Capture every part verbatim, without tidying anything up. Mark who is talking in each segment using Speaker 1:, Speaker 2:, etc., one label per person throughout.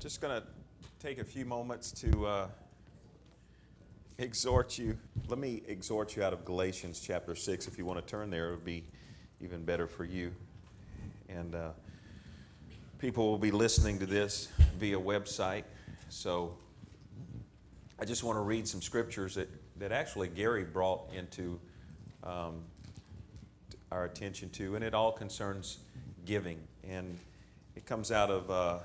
Speaker 1: just going to take a few moments to uh, exhort you. Let me exhort you out of Galatians chapter six. If you want to turn there, it would be even better for you. And uh, people will be listening to this via website. So I just want to read some scriptures that, that actually Gary brought into um, our attention to, and it all concerns giving. And it comes out of uh,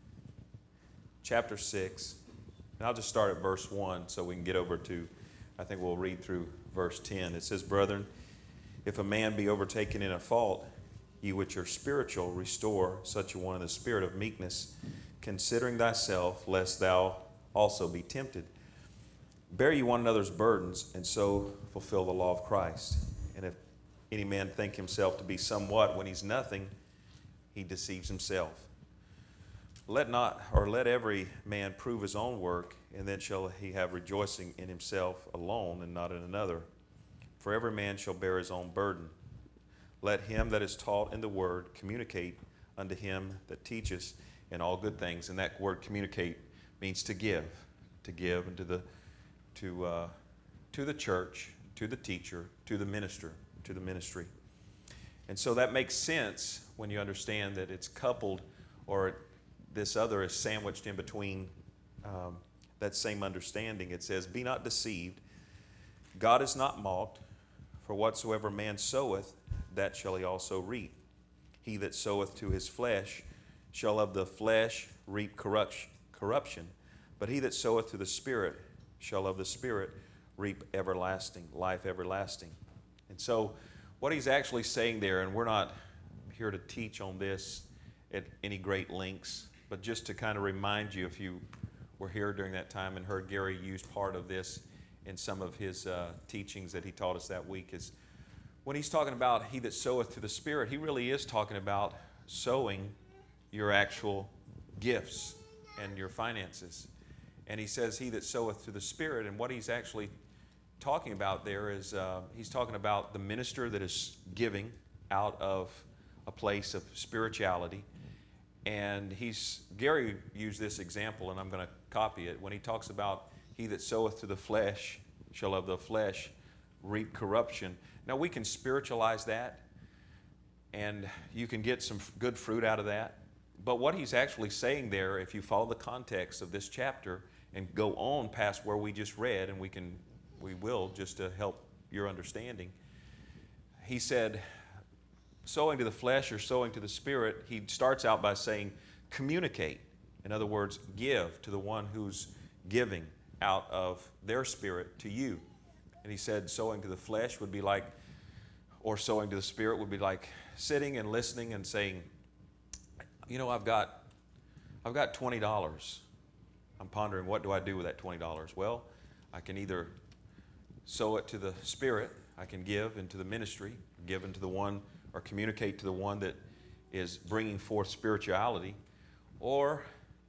Speaker 1: chapter six. And I'll just start at verse one so we can get over to, I think we'll read through verse ten. It says, "Brethren, if a man be overtaken in a fault, ye which are spiritual, restore such a one in the spirit of meekness, considering thyself, lest thou also be tempted. Bear ye one another's burdens, and so fulfill the law of Christ. And if any man think himself to be somewhat when he's nothing, he deceives himself. Let not, or let every man prove his own work, and then shall he have rejoicing in himself alone, and not in another. For every man shall bear his own burden. Let him that is taught in the word communicate unto him that teacheth in all good things." And that word "communicate" means to give, to give into the to uh, to the church, to the teacher, to the minister, to the ministry. And so that makes sense when you understand that it's coupled, or this other is sandwiched in between um, that same understanding. It says, "Be not deceived, God is not mocked, for whatsoever man soweth, that shall he also reap. He that soweth to his flesh shall of the flesh reap corruption, but he that soweth to the Spirit shall of the Spirit reap everlasting, life everlasting." And so what he's actually saying there, and we're not here to teach on this at any great lengths, but just to kind of remind you, if you were here during that time and heard Gary use part of this in some of his uh, teachings that he taught us that week, is when he's talking about he that soweth to the Spirit, he really is talking about sowing your actual gifts and your finances. And he says he that soweth to the Spirit, and what he's actually talking about there is uh, he's talking about the minister that is giving out of a place of spirituality. And he's Gary used this example, and I'm going to copy it, when he talks about he that soweth to the flesh shall of the flesh reap corruption. Now we can spiritualize that, and you can get some good fruit out of that. But what he's actually saying there, if you follow the context of this chapter and go on past where we just read, and we can, we will, just to help your understanding, he said, sowing to the flesh or sowing to the Spirit, he starts out by saying, communicate. In other words, give to the one who's giving out of their spirit to you. And he said sowing to the flesh would be like, or sowing to the Spirit would be like sitting and listening and saying, you know, I've got, I've got twenty dollars. I'm pondering, what do I do with that twenty dollars? Well, I can either sow it to the Spirit, I can give into the ministry, give into the one, or communicate to the one that is bringing forth spirituality, or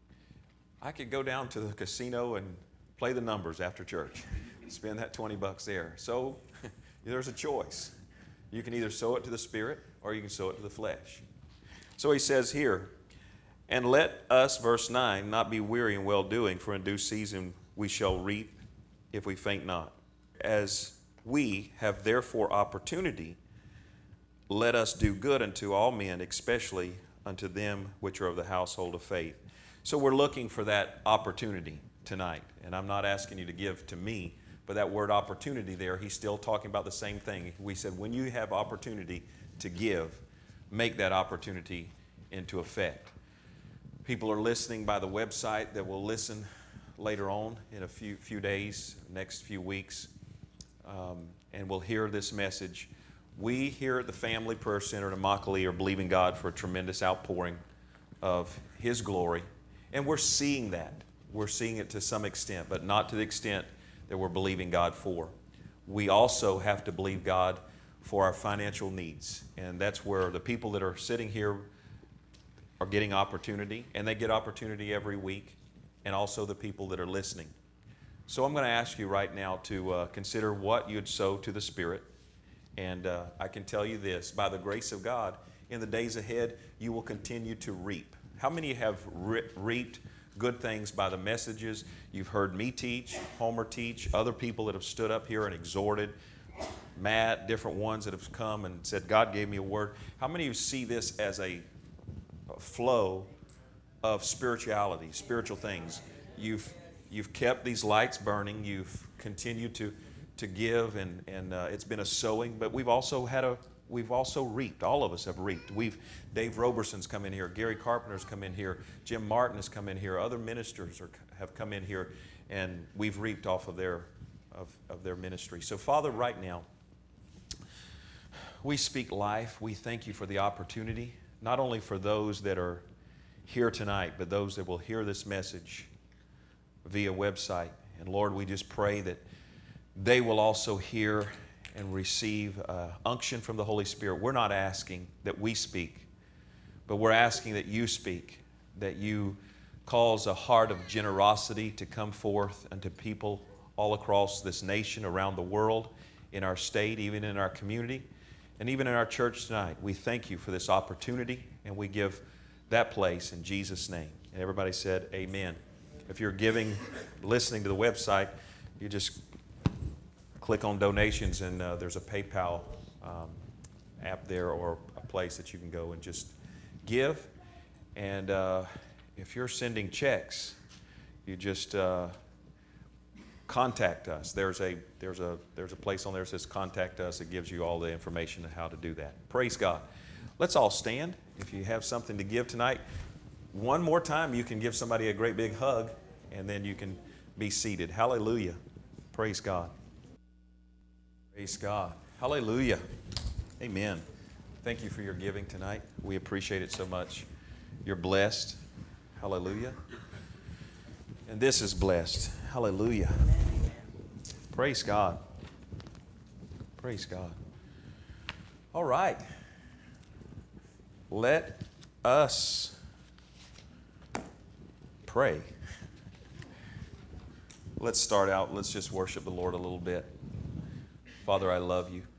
Speaker 1: I could go down to the casino and play the numbers after church, spend that twenty bucks there. So there's a choice. You can either sow it to the Spirit or you can sow it to the flesh. So he says here, "And let us," verse nine, "not be weary in well-doing, for in due season we shall reap if we faint not. As we have therefore opportunity, let us do good unto all men, especially unto them which are of the household of faith." So we're looking for that opportunity tonight. And I'm not asking you to give to me, but that word opportunity there, he's still talking about the same thing. We said when you have opportunity to give, make that opportunity into effect. People are listening by the website that will listen later on in a few few days, next few weeks, um, and will hear this message. We here at the Family Prayer Center in Immokalee are believing God for a tremendous outpouring of His glory, and we're seeing that. We're seeing it to some extent, but not to the extent that we're believing God for. We also have to believe God for our financial needs, and that's where the people that are sitting here are getting opportunity, and they get opportunity every week, and also the people that are listening. So I'm going to ask you right now to uh, consider what you'd sow to the Spirit. And uh, I can tell you this, by the grace of God, in the days ahead, you will continue to reap. How many have re- reaped good things by the messages. You've heard me teach, Homer teach, other people that have stood up here and exhorted, Matt, different ones that have come and said, God gave me a word. How many of you see this as a flow of spirituality, spiritual things? You've you've kept these lights burning. You've continued to to give, and and uh, it's been a sowing. But we've also had a we've also reaped. All of us have reaped. We've Dave Roberson's come in here. Gary Carpenter's come in here. Jim Martin has come in here. Other ministers are, have come in here, and we've reaped off of their of of their ministry. So, Father, right now, we speak life. We thank you for the opportunity, not only for those that are here tonight, but those that will hear this message via website. And Lord, we just pray that they will also hear and receive uh, unction from the Holy Spirit. We're not asking that we speak, but we're asking that you speak, that you cause a heart of generosity to come forth unto people all across this nation, around the world, in our state, even in our community, and even in our church tonight. We thank you for this opportunity, and we give that place in Jesus' name. And everybody said amen. If you're giving, listening to the website, you just click on donations, and uh, there's a PayPal um, app there, or a place that you can go and just give. And uh, if you're sending checks, you just uh, contact us. There's a there's a there's a place on there that says contact us. It gives you all the information on how to do that. Praise God. Let's all stand. If you have something to give tonight, one more time you can give somebody a great big hug, and then you can be seated. Hallelujah. Praise God. Praise God. Hallelujah. Amen. Thank you for your giving tonight. We appreciate it so much. You're blessed. Hallelujah. And this is blessed. Hallelujah. Praise God. Praise God. All right. Let us pray. Let's start out. Let's just worship the Lord a little bit. Father, I love you.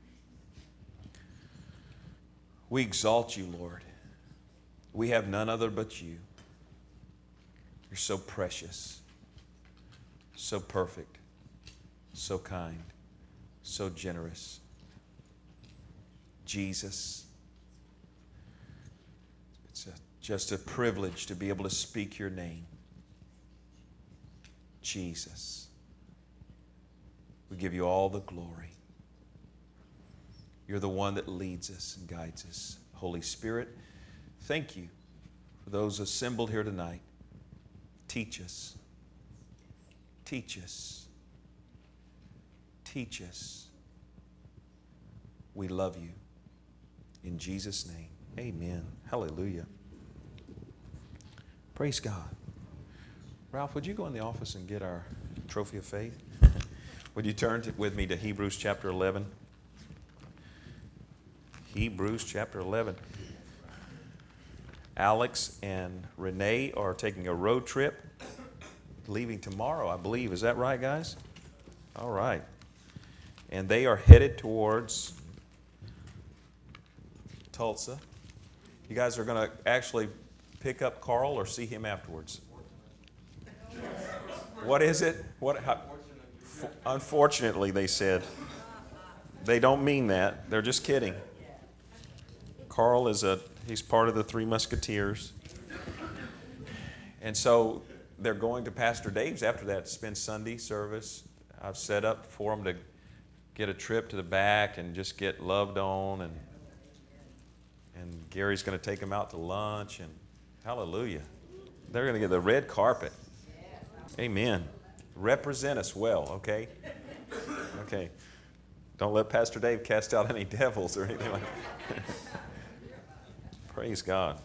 Speaker 1: We exalt you, Lord. We have none other but you. You're so precious, so perfect, so kind, so generous. Jesus, it's a, just a privilege to be able to speak your name. Jesus, we give you all the glory. You're the one that leads us and guides us. Holy Spirit, thank you for those assembled here tonight. Teach us. Teach us. Teach us. We love you. In Jesus' name, amen. Hallelujah. Praise God. Ralph, would you go in the office and get our trophy of faith? Would you turn to, with me to Hebrews chapter eleven? Hebrews chapter eleven. Alex and Renee are taking a road trip, leaving tomorrow, I believe. Is that right, guys? All right. And they are headed towards Tulsa. You guys are going to actually pick up Carl or see him afterwards? What is it? What? How, unfortunately, they said. They don't mean that. They're just kidding. Carl is a, he's part of the Three Musketeers. And so they're going to Pastor Dave's after that to spend Sunday service. I've set up for them to get a trip to the back and just get loved on. And, and Gary's going to take them out to lunch. And hallelujah. They're going to get the red carpet. Amen. Represent us well, okay? Okay. Don't let Pastor Dave cast out any devils or anything like that. Praise God.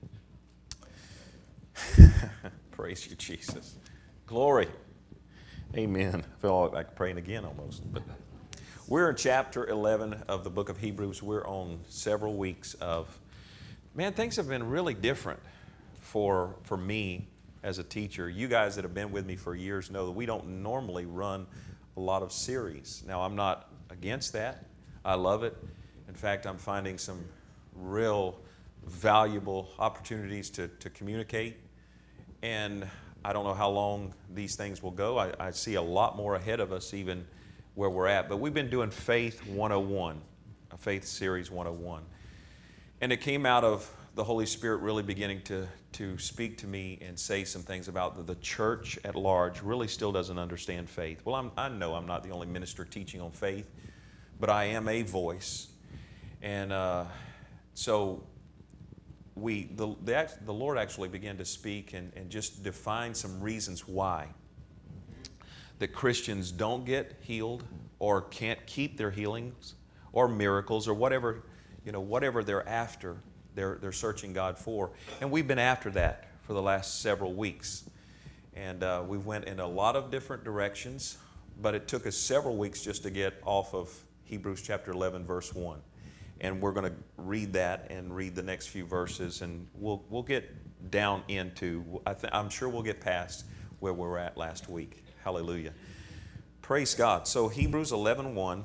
Speaker 1: Praise you, Jesus. Glory. Amen. I feel like praying again almost. But we're in chapter eleven of the book of Hebrews. We're on several weeks of, man, things have been really different for, for me as a teacher. You guys that have been with me for years know that we don't normally run a lot of series. Now, I'm not against that. I love it. In fact, I'm finding some real valuable opportunities to, to communicate. And I don't know how long these things will go. I, I see a lot more ahead of us even where we're at. But we've been doing Faith one oh one, a Faith Series one oh one. And it came out of the Holy Spirit really beginning to, to speak to me and say some things about the, the church at large really still doesn't understand faith. Well, I'm, I know I'm not the only minister teaching on faith, but I am a voice. And uh, so we, the, the, the Lord actually began to speak and, and just define some reasons why that Christians don't get healed or can't keep their healings or miracles or whatever, you know, whatever they're after, they're, they're searching God for. And we've been after that for the last several weeks. And uh, we went in a lot of different directions, but it took us several weeks just to get off of Hebrews chapter eleven, verse one. And we're going to read that and read the next few verses, and we'll we'll get down into, I th- I'm sure we'll get past where we were at last week. Hallelujah. Praise God. So Hebrews eleven one,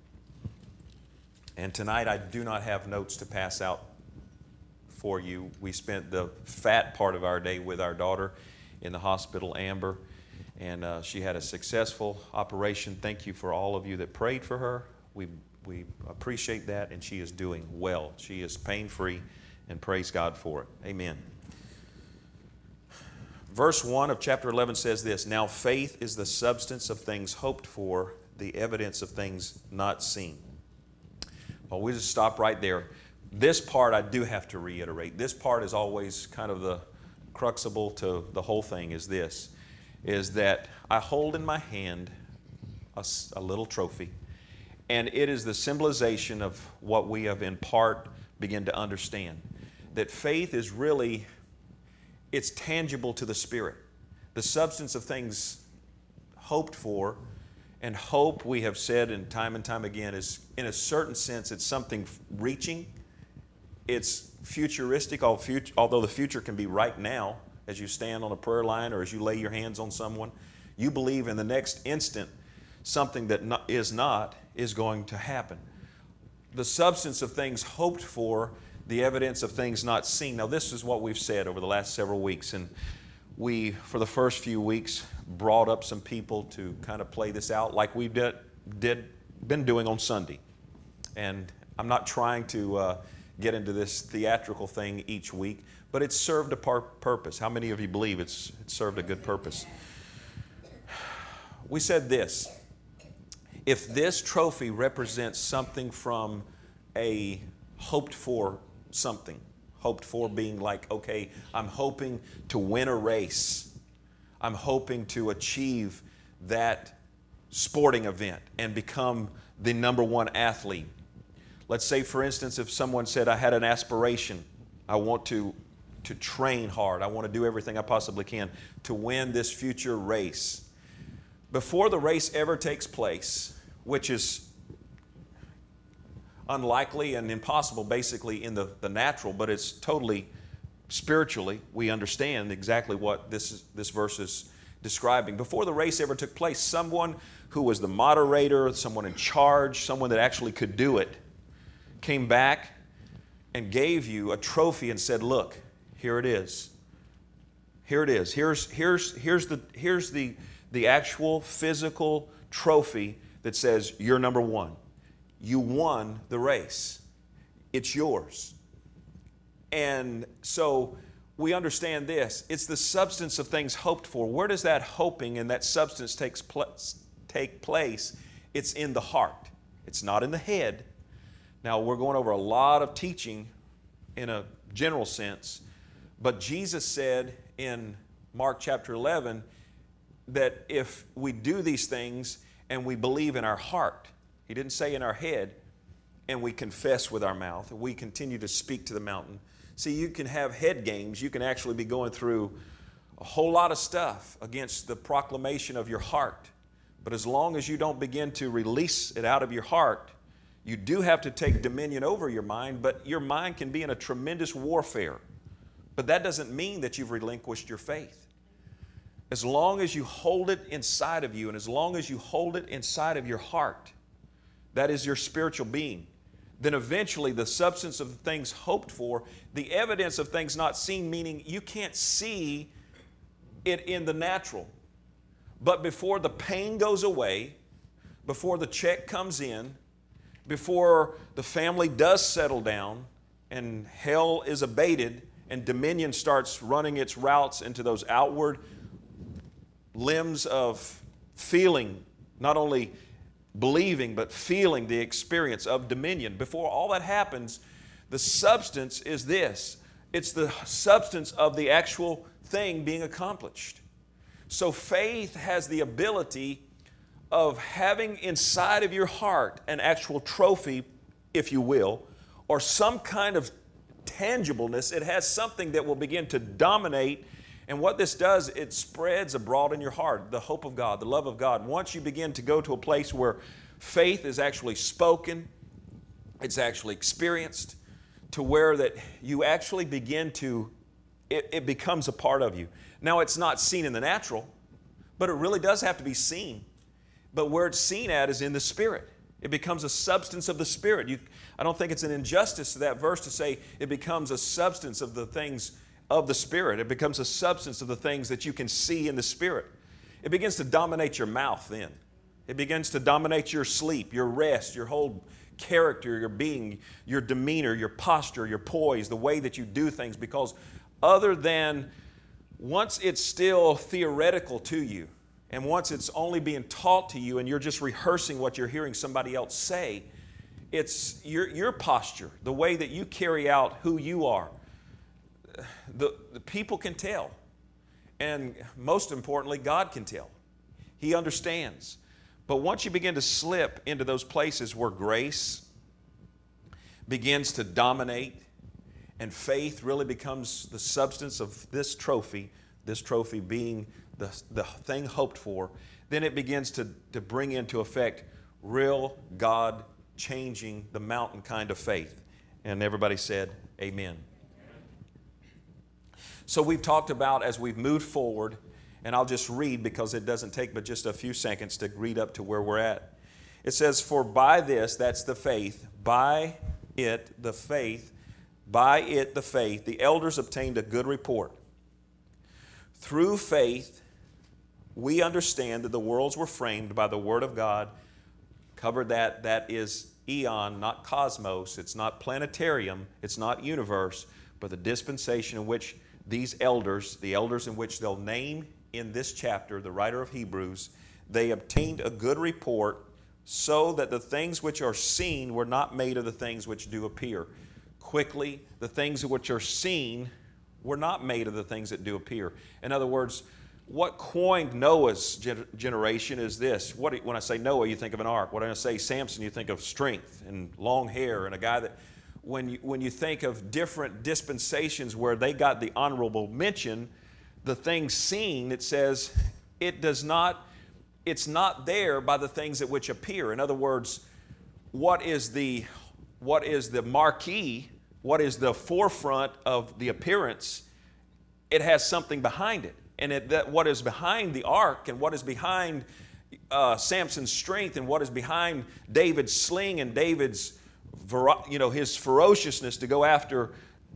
Speaker 1: and tonight I do not have notes to pass out for you. We spent the fat part of our day with our daughter in the hospital, Amber, and uh, she had a successful operation. Thank you for all of you that prayed for her. We We appreciate that, and she is doing well. She is pain-free, and praise God for it. Amen. Verse one of chapter eleven says this, "Now faith is the substance of things hoped for, the evidence of things not seen." Well, we just stop right there. This part I do have to reiterate. This part is always kind of the crucible to the whole thing is this, is that I hold in my hand a, a little trophy. And it is the symbolization of what we have in part begin to understand. That faith is really, it's tangible to the Spirit. The substance of things hoped for, and hope, we have said and time and time again, is in a certain sense, it's something reaching. It's futuristic, although the future can be right now as you stand on a prayer line or as you lay your hands on someone. You believe in the next instant something that not, is not is going to happen. The substance of things hoped for, the evidence of things not seen. Now, this is what we've said over the last several weeks, and we, for the first few weeks, brought up some people to kind of play this out like we did, did been doing on Sunday. And I'm not trying to uh, get into this theatrical thing each week, but it's served a par- purpose. How many of you believe it's, it's served a good purpose? We said this. If this trophy represents something from a hoped for something, hoped for being like, okay, I'm hoping to win a race. I'm hoping to achieve that sporting event and become the number one athlete. Let's say, for instance, if someone said, I had an aspiration, I want to, to train hard, I want to do everything I possibly can to win this future race. Before the race ever takes place, which is unlikely and impossible basically in the, the natural, but it's totally spiritually, we understand exactly what this, is, this verse is describing. Before the race ever took place, someone who was the moderator, someone in charge, someone that actually could do it, came back and gave you a trophy and said, look, here it is. Here it is. Here's, here's, here's, the, here's the, the actual physical trophy that says you're number one. You won the race. It's yours. And so we understand this. It's the substance of things hoped for. Where does that hoping and that substance takes pl- take place? It's in the heart. It's not in the head. Now, we're going over a lot of teaching in a general sense, but Jesus said in Mark chapter eleven that if we do these things and we believe in our heart, he didn't say in our head, and we confess with our mouth, and we continue to speak to the mountain. See, you can have head games. You can actually be going through a whole lot of stuff against the proclamation of your heart. But as long as you don't begin to release it out of your heart, you do have to take dominion over your mind, but your mind can be in a tremendous warfare. But that doesn't mean that you've relinquished your faith. As long as you hold it inside of you, and as long as you hold it inside of your heart, that is your spiritual being, then eventually the substance of the things hoped for, the evidence of things not seen, meaning you can't see it in the natural. But before the pain goes away, before the check comes in, before the family does settle down and hell is abated and dominion starts running its routes into those outward limbs of feeling, not only believing, but feeling the experience of dominion. Before all that happens, the substance is this. It's the substance of the actual thing being accomplished. So faith has the ability of having inside of your heart an actual trophy, if you will, or some kind of tangibleness. It has something that will begin to dominate. And what this does, it spreads abroad in your heart, the hope of God, the love of God. Once you begin to go to a place where faith is actually spoken, it's actually experienced, to where that you actually begin to, it, it becomes a part of you. Now, it's not seen in the natural, but it really does have to be seen. But where it's seen at is in the Spirit. It becomes a substance of the Spirit. You, I don't think it's an injustice to that verse to say it becomes a substance of the things of the Spirit. It becomes a substance of the things that you can see in the Spirit. It begins to dominate your mouth then. It begins to dominate your sleep, your rest, your whole character, your being, your demeanor, your posture, your poise, the way that you do things. Because other than once it's still theoretical to you, and once it's only being taught to you and you're just rehearsing what you're hearing somebody else say, it's your, your posture, the way that you carry out who you are. The, the people can tell. And most importantly, God can tell. He understands. But once you begin to slip into those places where grace begins to dominate and faith really becomes the substance of this trophy, this trophy being the, the thing hoped for, then it begins to, to bring into effect real God changing the mountain kind of faith. And everybody said, amen. So we've talked about as we've moved forward, and I'll just read because it doesn't take but just a few seconds to read up to where we're at. It says, for by this, that's the faith, by it, the faith, by it, the faith, the elders obtained a good report. Through faith, we understand that the worlds were framed by the Word of God. Covered that, that is eon, not cosmos. It's not planetarium. It's not universe, but the dispensation in which these elders, the elders in which they'll name in this chapter, the writer of Hebrews, they obtained a good report so that the things which are seen were not made of the things which do appear. Quickly, the things which are seen were not made of the things that do appear. In other words, what coined Noah's generation is this. What, when I say Noah, you think of an ark. When I say Samson, you think of strength and long hair and a guy that, when you, when you think of different dispensations where they got the honorable mention, the things seen, it says, it does not, it's not there by the things that which appear. In other words, what is the, what is the marquee, what is the forefront of the appearance, it has something behind it. And it, that what is behind the ark and what is behind uh, Samson's strength and what is behind David's sling and David's, you know, his ferociousness to go after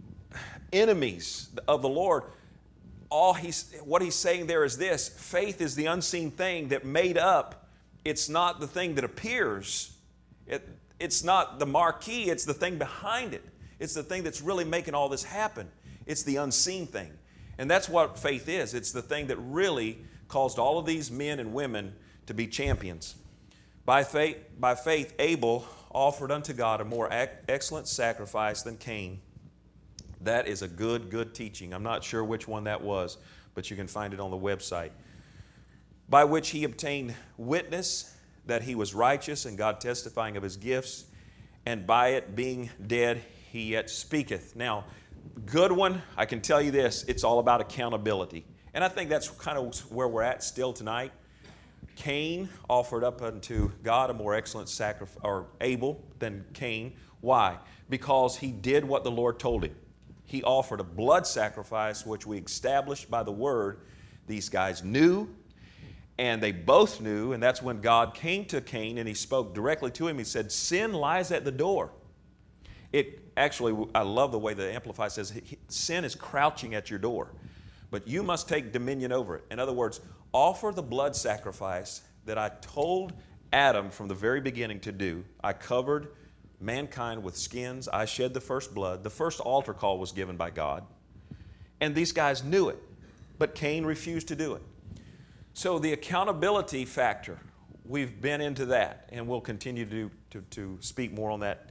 Speaker 1: enemies of the Lord, all he's, what he's saying there is this: faith is the unseen thing that made up. It's not the thing that appears. It, it's not the marquee. It's the thing behind it. It's the thing that's really making all this happen. It's the unseen thing. And that's what faith is. It's the thing that really caused all of these men and women to be champions. By faith, by faith, Abel offered unto God a more ac- excellent sacrifice than Cain. That is a good, good teaching. I'm not sure which one that was, but you can find it on the website. By which he obtained witness that he was righteous, and God testifying of his gifts, and by it being dead, he yet speaketh. Now, good one, I can tell you this, it's all about accountability. And I think that's kind of where we're at still tonight. Cain offered up unto God a more excellent sacrifice, or Abel, than Cain. Why? Because he did what the Lord told him. He offered a blood sacrifice, which we established by the Word. These guys knew, and they both knew, and that's when God came to Cain and he spoke directly to him. He said, sin lies at the door. It actually, I love the way the Amplified says, sin is crouching at your door. but you must take dominion over it. In other words, offer the blood sacrifice that I told Adam from the very beginning to do. I covered mankind with skins. I shed the first blood. The first altar call was given by God. And these guys knew it, but Cain refused to do it. So the accountability factor, we've been into that, and we'll continue to, to, to speak more on that.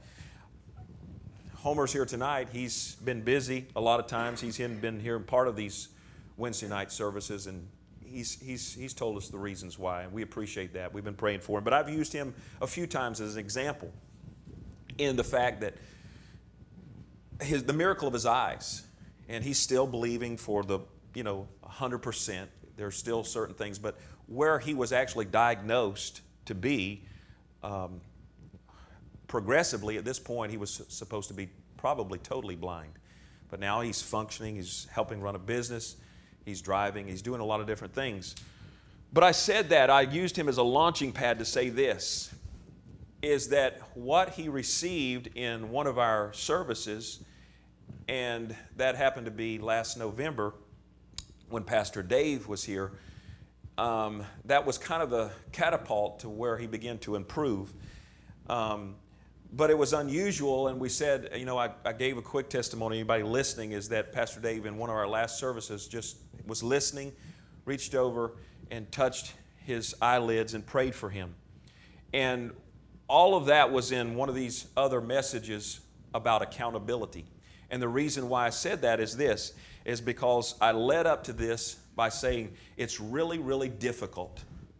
Speaker 1: Homer's here tonight. He's been busy a lot of times. He's been here in part of these Wednesday night services, and he's, he's, he's told us the reasons why, and we appreciate that. We've been praying for him. But I've used him a few times as an example in the fact that his, the miracle of his eyes, and he's still believing for the, you know, one hundred percent. There's still certain things, but where he was actually diagnosed to be, um, progressively at this point, he was supposed to be probably totally blind. But now he's functioning, he's helping run a business, he's driving, he's doing a lot of different things. But I said that, I used him as a launching pad to say this, is that what he received in one of our services, and that happened to be last November when Pastor Dave was here, um, that was kind of the catapult to where he began to improve. Um, but it was unusual, and we said, you know, I, I gave a quick testimony. Anybody listening is that Pastor Dave in one of our last services just was listening, reached over and touched his eyelids and prayed for him. And all of that was in one of these other messages about accountability. And the reason why I said that is this, is because I led up to this by saying it's really, really difficult,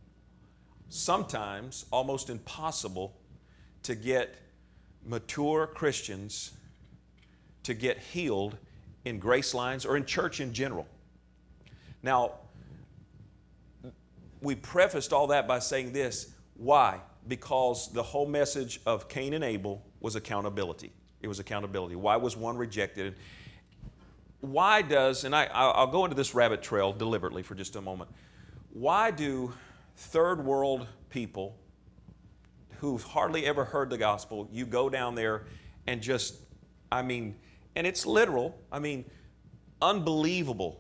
Speaker 1: sometimes almost impossible, to get mature Christians to get healed in Grace Lines or in church in general. Now, we prefaced all that by saying this. Why? Because the whole message of Cain and Abel was accountability. It was accountability. Why was one rejected? Why does, and I, I'll go into this rabbit trail deliberately for just a moment. Why do third world people who've hardly ever heard the gospel, you go down there and just, I mean, and it's literal, I mean, unbelievable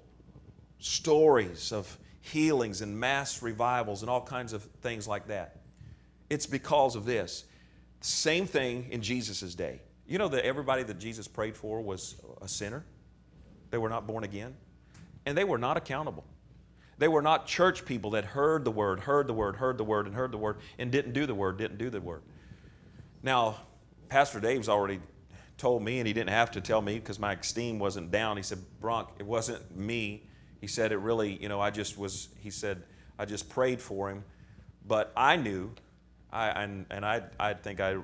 Speaker 1: stories of healings and mass revivals and all kinds of things like that. It's because of this. Same thing in Jesus' day. You know that everybody that Jesus prayed for was a sinner? They were not born again. And they were not accountable. They were not church people that heard the word, heard the word, heard the word, and heard the word, and didn't do the word, didn't do the word. Now, Pastor Dave's already told me, and he didn't have to tell me because my esteem wasn't down. He said, Bronk, it wasn't me. He said it really, you know, I just was, he said, I just prayed for him. But I knew, I, and, and I, I think I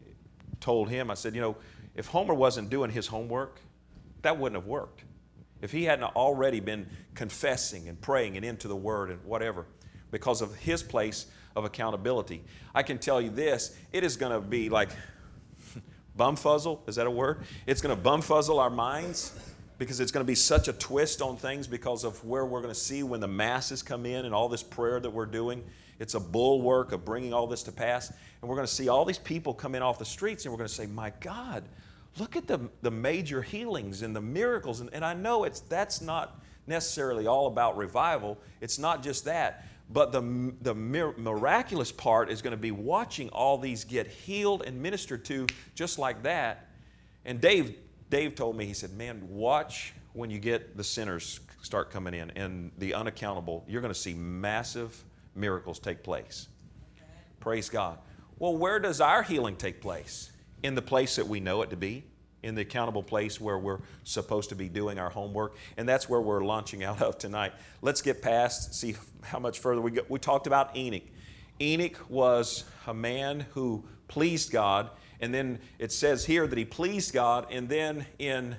Speaker 1: told him, I said, you know, if Homer wasn't doing his homework, that wouldn't have worked. If he hadn't already been confessing and praying and into the Word and whatever, because of his place of accountability. I can tell you this, it is going to be like bumfuzzle, is that a word? It's going to bumfuzzle our minds because it's going to be such a twist on things because of where we're going to see when the masses come in and all this prayer that we're doing. It's a bulwark of bringing all this to pass. And we're going to see all these people come in off the streets and we're going to say, my God, look at the, the major healings and the miracles. And, and I know it's that's not necessarily all about revival. It's not just that. But the, the mir- miraculous part is going to be watching all these get healed and ministered to just like that. And Dave, Dave told me, he said, man, watch when you get the sinners start coming in and the unaccountable. You're going to see massive miracles take place. Praise God. Well, where does our healing take place? In the place that we know it to be, in the accountable place where we're supposed to be doing our homework. And that's where we're launching out of tonight. Let's get past, see how much further we go. We talked about Enoch. Enoch was a man who pleased God. And then it says here that he pleased God. And then in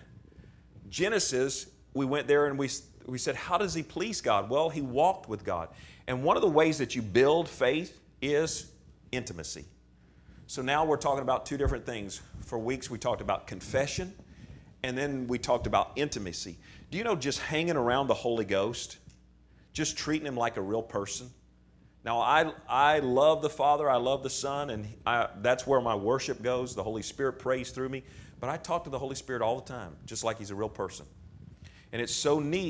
Speaker 1: Genesis, we went there and we, we said, how does he please God? Well, he walked with God. And one of the ways that you build faith is intimacy. So now we're talking about two different things. For weeks we talked about confession, and then we talked about intimacy. Do you know just hanging around the Holy Ghost, just treating him like a real person? Now I I love the Father, I love the Son, and I, that's where my worship goes. The Holy Spirit prays through me. But I talk to the Holy Spirit all the time, just like he's a real person. And it's so neat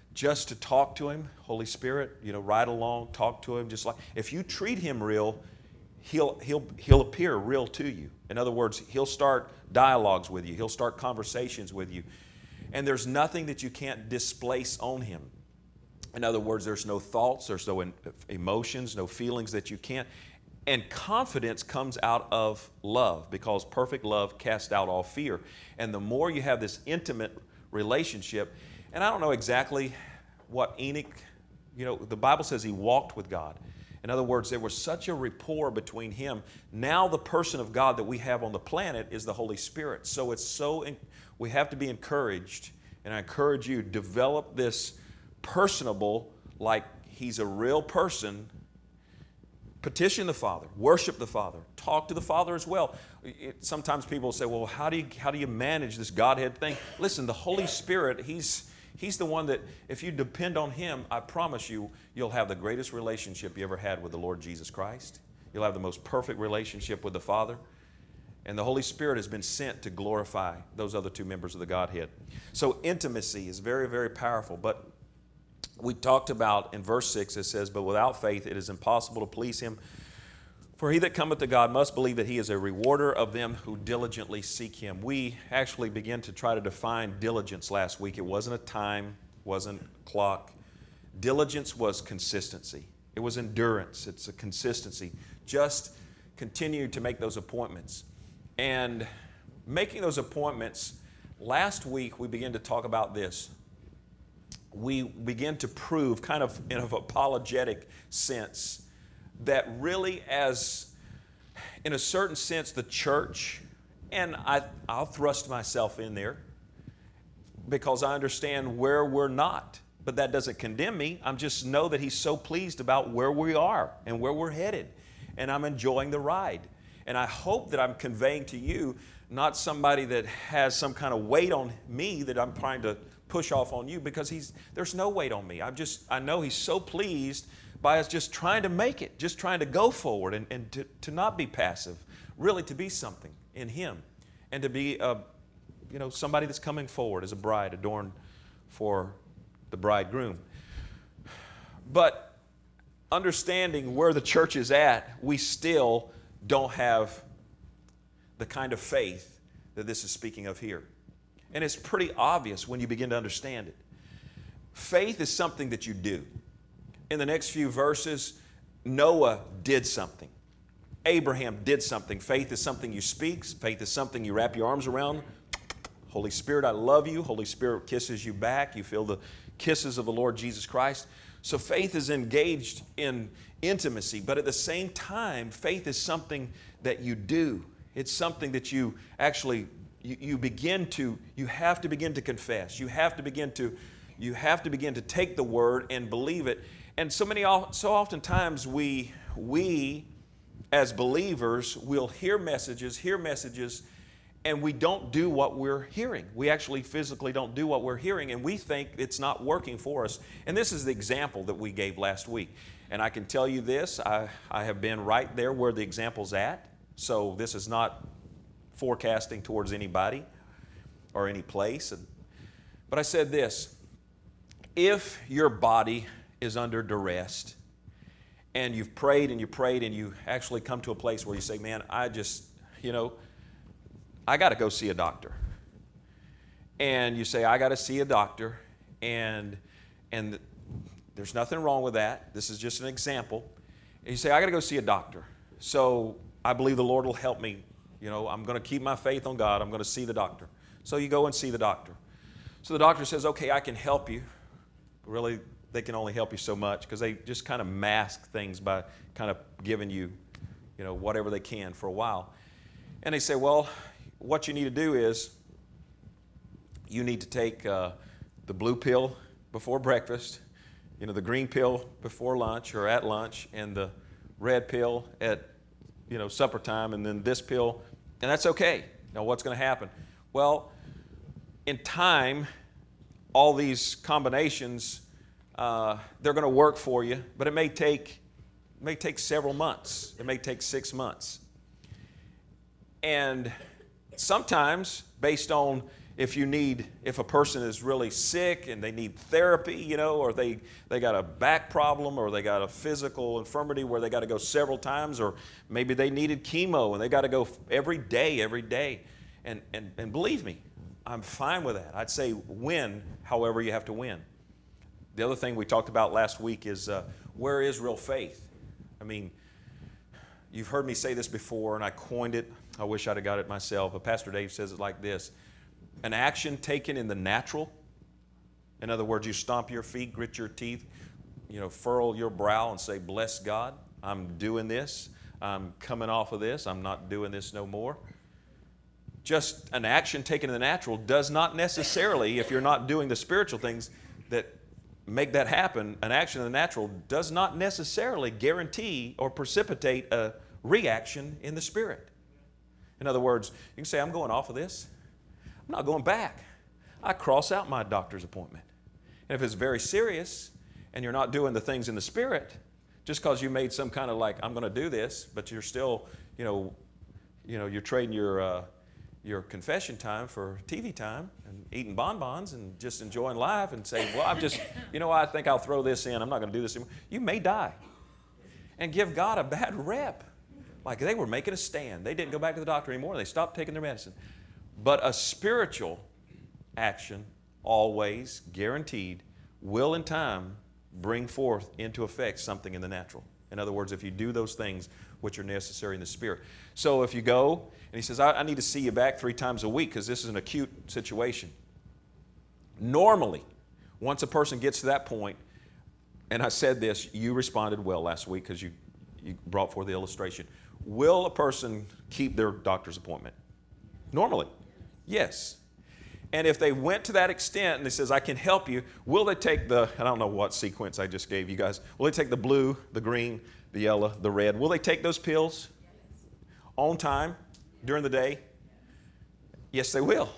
Speaker 1: just to talk to him, Holy Spirit, you know, ride along, talk to him, just like, if you treat him real, he'll, he'll, he'll appear real to you. In other words, he'll start dialogues with you. He'll start conversations with you. And there's nothing that you can't displace on him. In other words, there's no thoughts, there's no emotions, no feelings that you can't. And confidence comes out of love, because perfect love casts out all fear. And the more you have this intimate relationship, and I don't know exactly what Enoch, you know, the Bible says he walked with God. In other words, there was such a rapport between him. Now the person of God that we have on the planet is the Holy Spirit. So it's so, we have to be encouraged, and I encourage you, develop this personable, like he's a real person. Petition the Father, worship the Father, talk to the Father as well. It, sometimes people say, well, how do you, how do you manage this Godhead thing? Listen, the Holy Spirit, he's, he's the one that, if you depend on him, I promise you, you'll have the greatest relationship you ever had with the Lord Jesus Christ. You'll have the most perfect relationship with the Father. And the Holy Spirit has been sent to glorify those other two members of the Godhead. So intimacy is very, very powerful. But we talked about in verse six, it says, but without faith it is impossible to please him. For he that cometh to God must believe that he is a rewarder of them who diligently seek him. We actually began to try to define diligence last week. It wasn't a time, wasn't a clock. Diligence was consistency. It was endurance. It's a consistency. Just continue to make those appointments. And making those appointments, last week we began to talk about this. We begin to prove, kind of in an apologetic sense, that really as, in a certain sense, the church, and I, I'll thrust myself in there because I understand where we're not, but that doesn't condemn me. I just know that he's so pleased about where we are and where we're headed, and I'm enjoying the ride. And I hope that I'm conveying to you not somebody that has some kind of weight on me that I'm trying to push off on you, because he's there's no weight on me. I'm just I know he's so pleased by us just trying to make it, just trying to go forward and, and to, to not be passive, really to be something in him, and to be a, you know, somebody that's coming forward as a bride adorned for the bridegroom. But understanding where the church is at, we still don't have the kind of faith that this is speaking of here. And it's pretty obvious when you begin to understand it. Faith is something that you do. In the next few verses, Noah did something. Abraham did something. Faith is something you speak. Faith is something you wrap your arms around. Holy Spirit, I love you. Holy Spirit kisses you back. You feel the kisses of the Lord Jesus Christ. So faith is engaged in intimacy, but at the same time, faith is something that you do. It's something that you actually You, you begin to, you have to begin to confess. You have to begin to, you have to begin to take the word and believe it. And so many, so oftentimes we, we as believers will hear messages, hear messages, and we don't do what we're hearing. We actually physically don't do what we're hearing, and we think it's not working for us. And this is the example that we gave last week. And I can tell you this, I, I have been right there where the example's at. So this is not forecasting towards anybody or any place. But I said this, if your body is under duress and you've prayed and you prayed and you actually come to a place where you say, man, I just, you know, I got to go see a doctor. And you say, I got to see a doctor, and and there's nothing wrong with that. This is just an example. And you say, I got to go see a doctor. So I believe the Lord will help me. You know, I'm going to keep my faith on God. I'm going to see the doctor. So you go and see the doctor. So the doctor says, okay, I can help you. Really, they can only help you so much because they just kind of mask things by kind of giving you, you know, whatever they can for a while. And they say, well, what you need to do is you need to take uh, the blue pill before breakfast, you know, the green pill before lunch or at lunch, and the red pill at, you know, supper time, and then this pill, and that's okay. Now, what's going to happen? Well, in time, all these combinations, uh, they're going to work for you, but it may take, it may take several months. It may take six months. And sometimes, based on if you need, if a person is really sick and they need therapy, you know, or they, they got a back problem, or they got a physical infirmity where they got to go several times, or maybe they needed chemo and they got to go every day, every day. And, and, and believe me, I'm fine with that. I'd say win, however you have to win. The other thing we talked about last week is uh, where is real faith? I mean, you've heard me say this before, and I coined it. I wish I'd have got it myself, but Pastor Dave says it like this. An action taken in the natural, in other words, you stomp your feet, grit your teeth, you know, furrow your brow and say, bless God, I'm doing this. I'm coming off of this. I'm not doing this no more. Just an action taken in the natural does not necessarily, if you're not doing the spiritual things that make that happen, an action in the natural does not necessarily guarantee or precipitate a reaction in the spirit. In other words, you can say, I'm going off of this. I'm not going back. I cross out my doctor's appointment. And if it's very serious and you're not doing the things in the spirit, just because you made some kind of like, I'm going to do this, but you're still, you know, you know, you're trading your uh, your confession time for T V time and eating bonbons and just enjoying life and saying, well, I'm just, you know, I think I'll throw this in. I'm not going to do this anymore. You may die and give God a bad rep. Like they were making a stand. They didn't go back to the doctor anymore. They stopped taking their medicine. But a spiritual action, always guaranteed, will in time bring forth into effect something in the natural. In other words, if you do those things which are necessary in the spirit. So if you go, and he says, I, I need to see you back three times a week because this is an acute situation. Normally, once a person gets to that point, and I said this, you responded well last week because you, you brought forth the illustration. Will a person keep their doctor's appointment? Normally. Yes. And if they went to that extent and they says, I can help you, will they take the, I don't know what sequence I just gave you guys, will they take the blue, the green, the yellow, the red? Will they take those pills on time during the day? Yes, they will.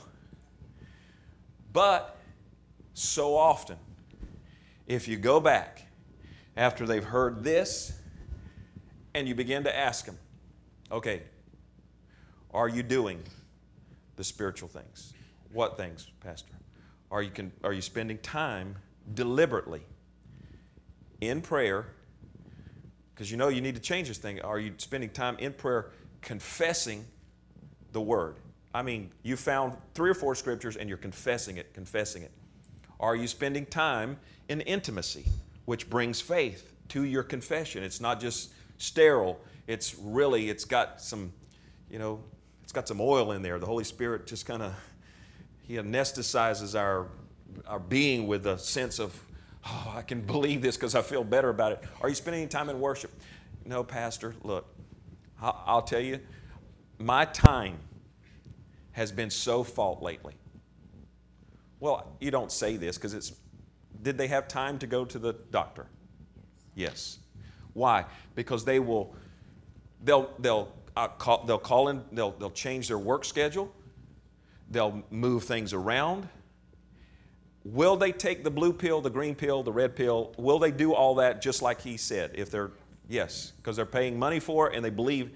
Speaker 1: But so often, if you go back after they've heard this and you begin to ask them, okay, are you doing the spiritual things? What things, Pastor? Are you, can, are you spending time deliberately in prayer? Because you know you need to change this thing. Are you spending time in prayer confessing the Word? I mean, you found three or four scriptures and you're confessing it, confessing it. Are you spending time in intimacy, which brings faith to your confession? It's not just sterile. It's really, it's got some, you know, it's got some oil in there. The Holy Spirit just kind of, He anesthetizes our, our being with a sense of, oh, I can believe this because I feel better about it. Are you spending any time in worship? No, Pastor, look, I'll, I'll tell you, my time has been so fault lately. Well, you don't say this because it's, did they have time to go to the doctor? Yes. Why? Because they will, they'll, they'll, uh, call, they'll call in, they'll, they'll change their work schedule. They'll move things around. Will they take the blue pill, the green pill, the red pill? Will they do all that just like he said? If they're, yes, because they're paying money for it and they believe.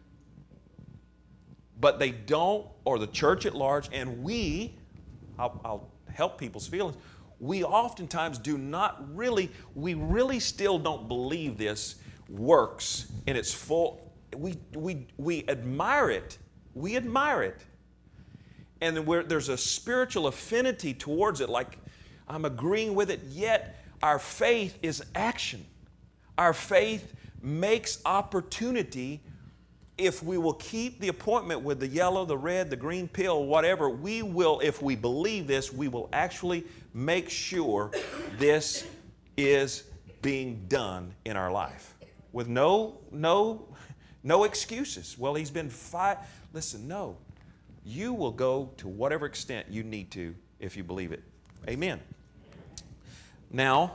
Speaker 1: But they don't, or the church at large, and we, I'll, I'll help people's feelings, we oftentimes do not really, we really still don't believe this works in its full, we, we, we admire it. We admire it. And then we're, there's a spiritual affinity towards it, like I'm agreeing with it, yet our faith is action. Our faith makes opportunity. If we will keep the appointment with the yellow, the red, the green pill, whatever, we will, if we believe this, we will actually make sure this is being done in our life with no, no, no excuses. Well, he's been five. Listen, no. You will go to whatever extent you need to if you believe it. Amen. Now,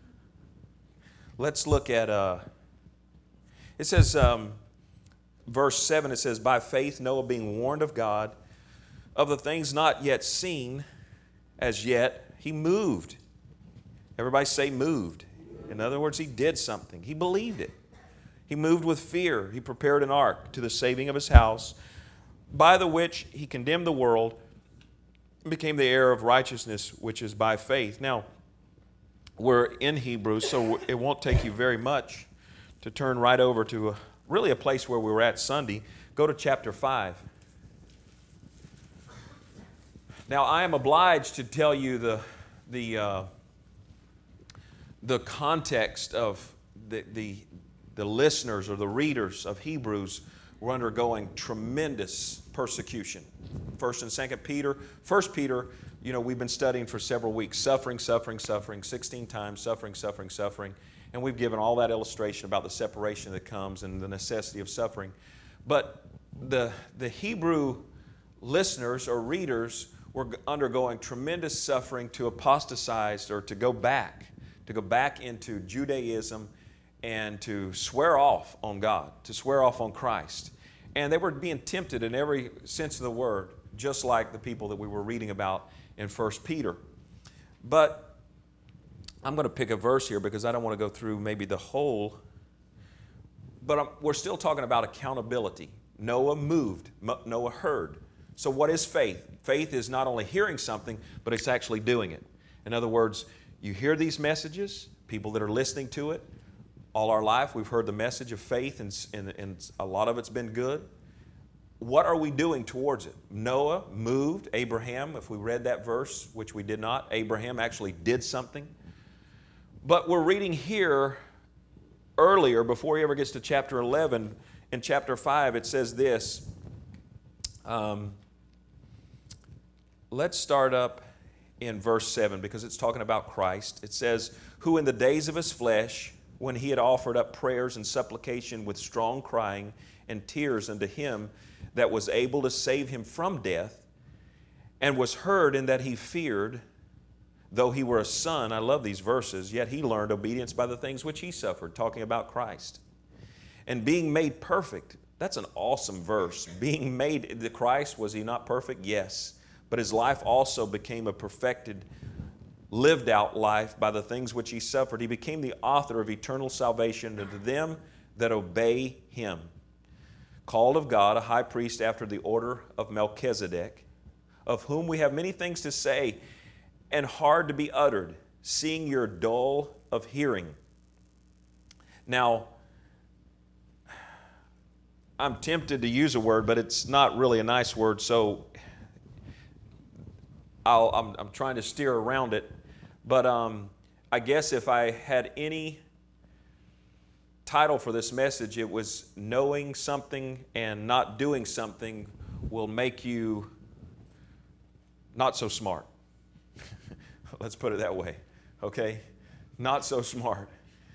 Speaker 1: let's look at, uh, it says, um, verse seven, it says, by faith Noah being warned of God of the things not yet seen as yet, he moved. Everybody say moved. In other words, he did something. He believed it. He moved with fear. He prepared an ark to the saving of his house, by the which he condemned the world became the heir of righteousness, which is by faith. Now, we're in Hebrews, so it won't take you very much to turn right over to a, really a place where we were at Sunday. Go to chapter five. Now, I am obliged to tell you the, the, uh, the context of the, the, the listeners or the readers of Hebrews were undergoing tremendous persecution. First and Second Peter. First Peter, you know, we've been studying for several weeks. Suffering, suffering, suffering, sixteen times, suffering, suffering, suffering. And we've given all that illustration about the separation that comes and the necessity of suffering. But the, the Hebrew listeners or readers were undergoing tremendous suffering to apostatize or to go back, to go back into Judaism and to swear off on God, to swear off on Christ. And they were being tempted in every sense of the word, just like the people that we were reading about in First Peter. But I'm going to pick a verse here because I don't want to go through maybe the whole, but I'm, we're still talking about accountability. Noah moved, Noah heard. So what is faith? Faith is not only hearing something, but it's actually doing it. In other words, you hear these messages, people that are listening to it. All our life, we've heard the message of faith, and, and, and a lot of it's been good. What are we doing towards it? Noah moved. Abraham, if we read that verse, which we did not, Abraham actually did something. But we're reading here earlier, before he ever gets to chapter eleven, in chapter five, it says this. Um, let's start up in verse seven, because it's talking about Christ. It says, who in the days of his flesh, when he had offered up prayers and supplication with strong crying and tears unto him that was able to save him from death, and was heard in that he feared, though he were a son, I love these verses, yet he learned obedience by the things which he suffered, talking about Christ. And being made perfect, that's an awesome verse. Being made, the Christ, was he not perfect? Yes. But his life also became a perfected, lived out life by the things which he suffered. He became the author of eternal salvation unto them that obey him. Called of God, a high priest after the order of Melchizedek, of whom we have many things to say and hard to be uttered, seeing you're dull of hearing. Now, I'm tempted to use a word, but it's not really a nice word, so I'll, I'm, I'm trying to steer around it. But um, I guess if I had any title for this message, it was knowing something and not doing something will make you not so smart. Let's put it that way, okay? Not so smart.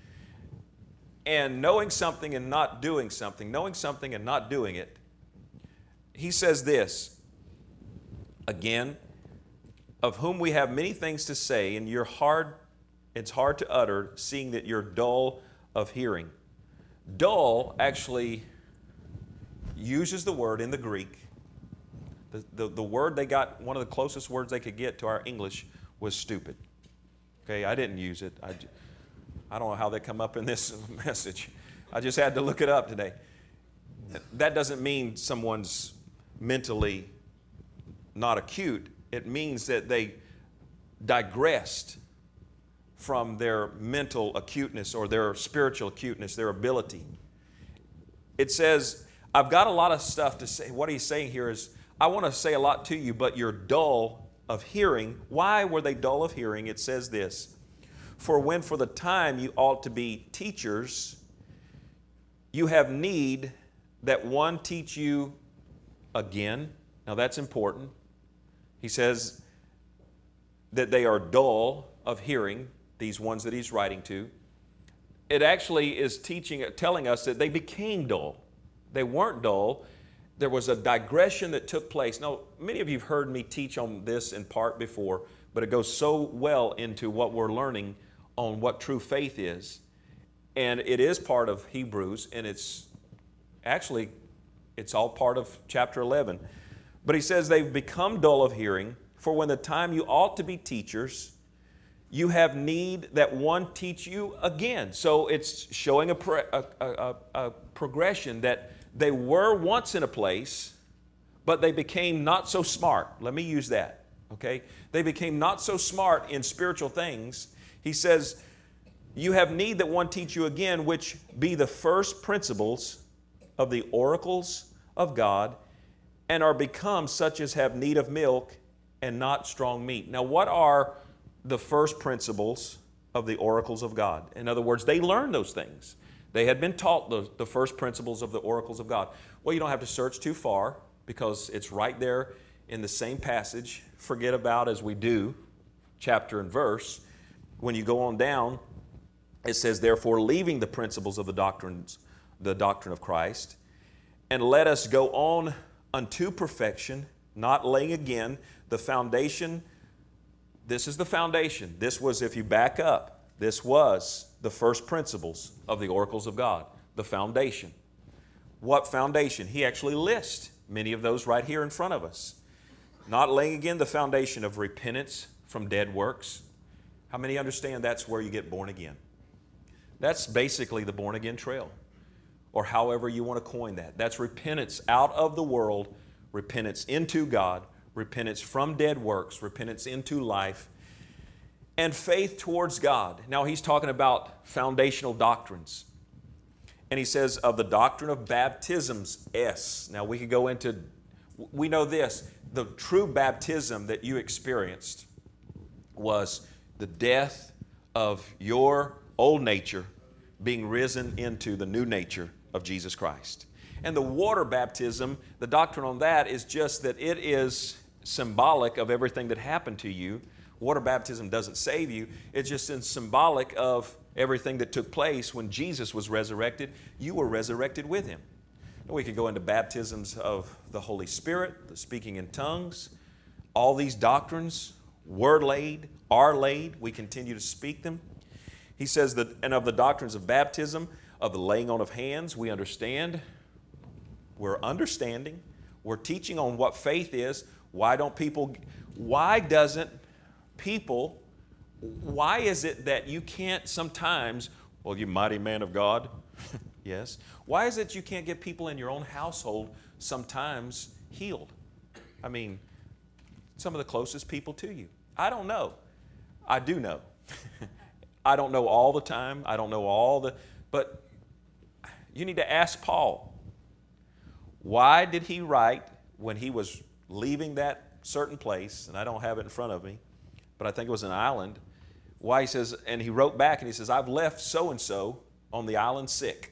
Speaker 1: And knowing something and not doing something, knowing something and not doing it, he says this, again, of whom we have many things to say, and you're hard, it's hard to utter, seeing that you're dull of hearing. Dull actually uses the word in the Greek. The, the, the word they got, one of the closest words they could get to our English was stupid. Okay, I didn't use it. I, I don't know how they come up in this message. I just had to look it up today. That doesn't mean someone's mentally not acute. It means that they digressed from their mental acuteness or their spiritual acuteness, their ability. It says, I've got a lot of stuff to say. What he's saying here is, I want to say a lot to you, but you're dull of hearing. Why were they dull of hearing? It says this, for when for the time you ought to be teachers, you have need that one teach you again. Now that's important. He says that they are dull of hearing, these ones that he's writing to. It actually is teaching, telling us that they became dull. They weren't dull. There was a digression that took place. Now, many of you have heard me teach on this in part before, but it goes so well into what we're learning on what true faith is. And it is part of Hebrews, and it's actually, it's all part of chapter eleven. But he says they've become dull of hearing, for when the time you ought to be teachers, you have need that one teach you again. So it's showing a, pro- a, a, a progression that they were once in a place, but they became not so smart. Let me use that. Okay? They became not so smart in spiritual things. He says, you have need that one teach you again, which be the first principles of the oracles of God, and are become such as have need of milk and not strong meat. Now, what are the first principles of the oracles of God? In other words, they learned those things. They had been taught the, the first principles of the oracles of God. Well, you don't have to search too far because it's right there in the same passage. Forget about, as we do, chapter and verse. When you go on down, it says, therefore, leaving the principles of the doctrines, the doctrine of Christ, and let us go on unto perfection, not laying again the foundation. This is the foundation. This was, if you back up, this was the first principles of the oracles of God, the foundation. What foundation? He actually lists many of those right here in front of us. Not laying again the foundation of repentance from dead works. How many understand that's where you get born again? That's basically the born again trail, or however you want to coin that. That's repentance out of the world, repentance into God, repentance from dead works, repentance into life, and faith towards God. Now he's talking about foundational doctrines. And he says of the doctrine of baptisms, S. Now we could go into, we know this, the true baptism that you experienced was the death of your old nature being risen into the new nature of Jesus Christ. And the water baptism, the doctrine on that is just that it is symbolic of everything that happened to you. Water baptism doesn't save you. It's just in symbolic of everything that took place when Jesus was resurrected. You were resurrected with Him. And we could go into baptisms of the Holy Spirit, the speaking in tongues. All these doctrines were laid, are laid. We continue to speak them. He says that, and of the doctrines of baptism, of the laying on of hands, we understand. We're understanding. We're teaching on what faith is. Why don't people, why doesn't people, why is it that you can't sometimes, well, you mighty man of God, yes. Why is it you can't get people in your own household sometimes healed? I mean, some of the closest people to you. I don't know. I do know. I don't know all the time. I don't know all the, but you need to ask Paul. Why did he write when he was leaving that certain place, and I don't have it in front of me, but I think it was an island, why he says, and he wrote back and he says, I've left so-and-so on the island sick.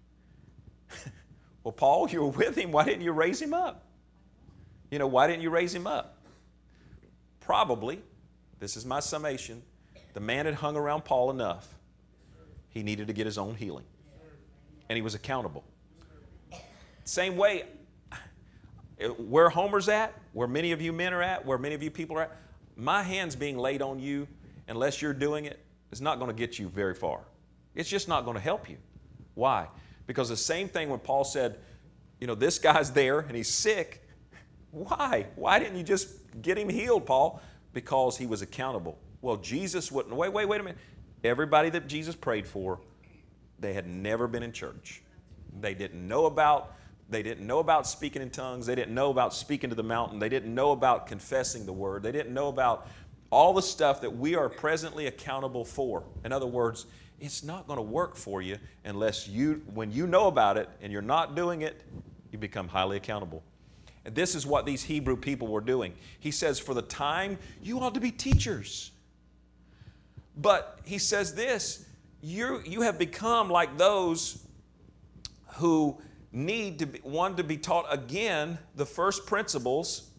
Speaker 1: Well, Paul, you were with him. Why didn't you raise him up? You know, why didn't you raise him up? Probably, this is my summation, the man had hung around Paul enough. He needed to get his own healing. And he was accountable. Same way, where Homer's at, where many of you men are at, where many of you people are at, my hands being laid on you, unless you're doing it, is not going to get you very far. It's just not going to help you. Why? Because the same thing when Paul said, you know, this guy's there and he's sick. Why? Why didn't you just get him healed, Paul? Because he was accountable. Well, Jesus wouldn't. Wait, wait, wait a minute. Everybody that Jesus prayed for, they had never been in church. They didn't know about They didn't know about speaking in tongues. They didn't know about speaking to the mountain. They didn't know about confessing the word. They didn't know about all the stuff that we are presently accountable for. In other words, it's not going to work for you unless you, when you know about it and you're not doing it, you become highly accountable. And this is what these Hebrew people were doing. He says, for the time, you ought to be teachers. But he says this, you you have become like those who need to be, one, to be taught again the first principles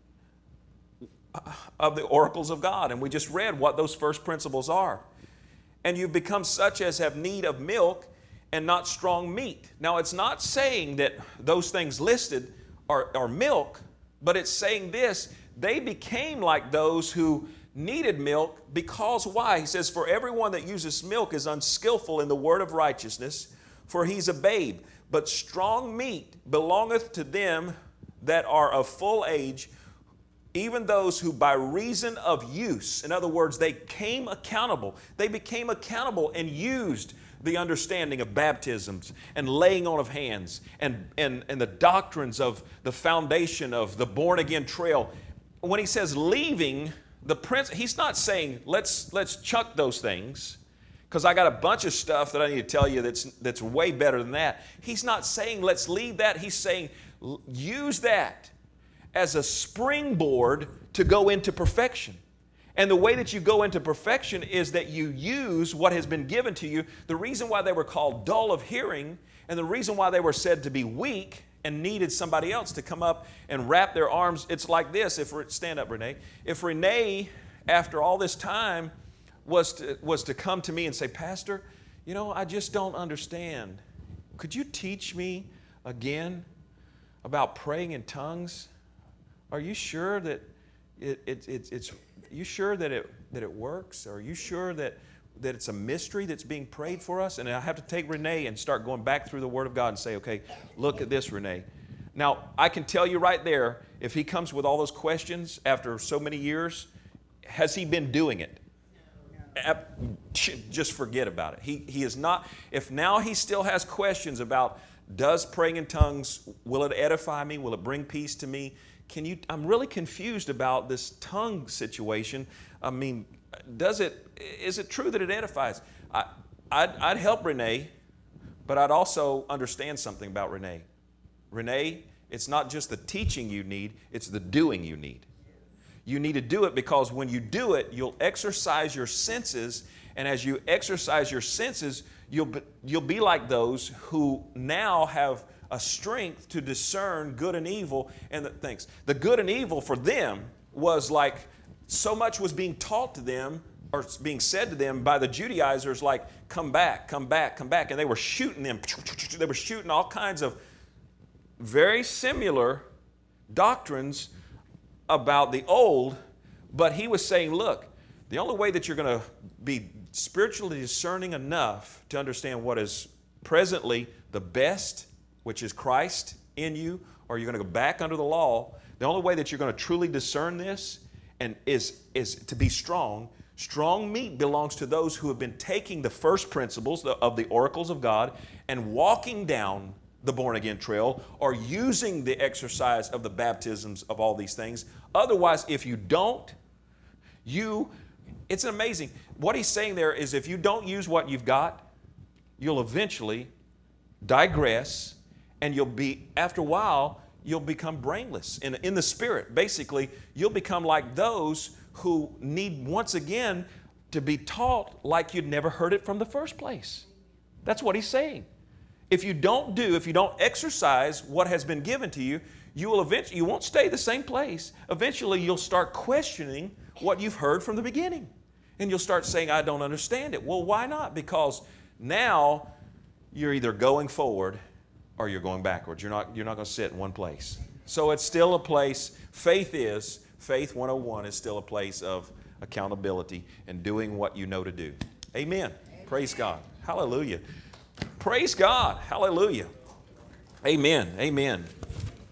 Speaker 1: of the oracles of God. And we just read what those first principles are. And you've become such as have need of milk and not strong meat. Now, it's not saying that those things listed are, are milk, but it's saying this, they became like those who needed milk because why? He says, for everyone that uses milk is unskillful in the word of righteousness, for he's a babe. But strong meat belongeth to them that are of full age, even those who by reason of use, in other words, they came accountable. They became accountable and used the understanding of baptisms and laying on of hands and, and, and the doctrines of the foundation of the born-again trail. when he says leaving the prince, he's not saying let's let's chuck those things because I got a bunch of stuff that I need to tell you that's that's way better than that. He's not saying let's leave that. He's saying use that as a springboard to go into perfection. And the way that you go into perfection is that you use what has been given to you. The reason why they were called dull of hearing and the reason why they were said to be weak and needed somebody else to come up and wrap their arms, it's like this. If stand up, Renee. If Renee, after all this time, was to, was to come to me and say, Pastor, you know, I just don't understand. Could you teach me again about praying in tongues? Are you sure that it, it, it, it's, you sure that it, that it works? Are you sure that, that it's a mystery that's being prayed for us? And I have to take Renee and start going back through the Word of God and say, okay, look at this, Renee. Now, I can tell you right there, if he comes with all those questions after so many years, has he been doing it? Just forget about it. He, he is not, if now he still has questions about, does praying in tongues, will it edify me? Will it bring peace to me? Can you, I'm really confused about this tongue situation. I mean, does it, is it true that it edifies? I, I'd, I'd help Renee, but I'd also understand something about Renee. Renee, it's not just the teaching you need, it's the doing you need. You need to do it because when you do it, you'll exercise your senses, and as you exercise your senses, you'll be, you'll be like those who now have a strength to discern good and evil and the things. The good and evil for them was like so much was being taught to them or being said to them by the Judaizers like, come back, come back, come back. And they were shooting them. They were shooting all kinds of very similar doctrines about the old, but he was saying, look, the only way that you're going to be spiritually discerning enough to understand what is presently the best, which is Christ in you, or you're going to go back under the law, the only way that you're going to truly discern this and is, is to be strong. Strong meat belongs to those who have been taking the first principles of the oracles of God and walking down the born-again trail or using the exercise of the baptisms of all these things. Otherwise, if you don't, you, it's amazing. What he's saying there is if you don't use what you've got, you'll eventually digress and you'll be, after a while, you'll become brainless in, in the spirit. Basically, you'll become like those who need once again to be taught like you'd never heard it from the first place. That's what he's saying. If you don't do, if you don't exercise what has been given to you, you will eventually, you won't stay the same place. Eventually, you'll start questioning what you've heard from the beginning. And you'll start saying, I don't understand it. Well, why not? Because now you're either going forward or you're going backwards. You're not, you're not going to sit in one place. So it's still a place, faith is, Faith one oh one is still a place of accountability and doing what you know to do. Amen. Amen. Praise God. Hallelujah. Praise God. Hallelujah. Amen. Amen.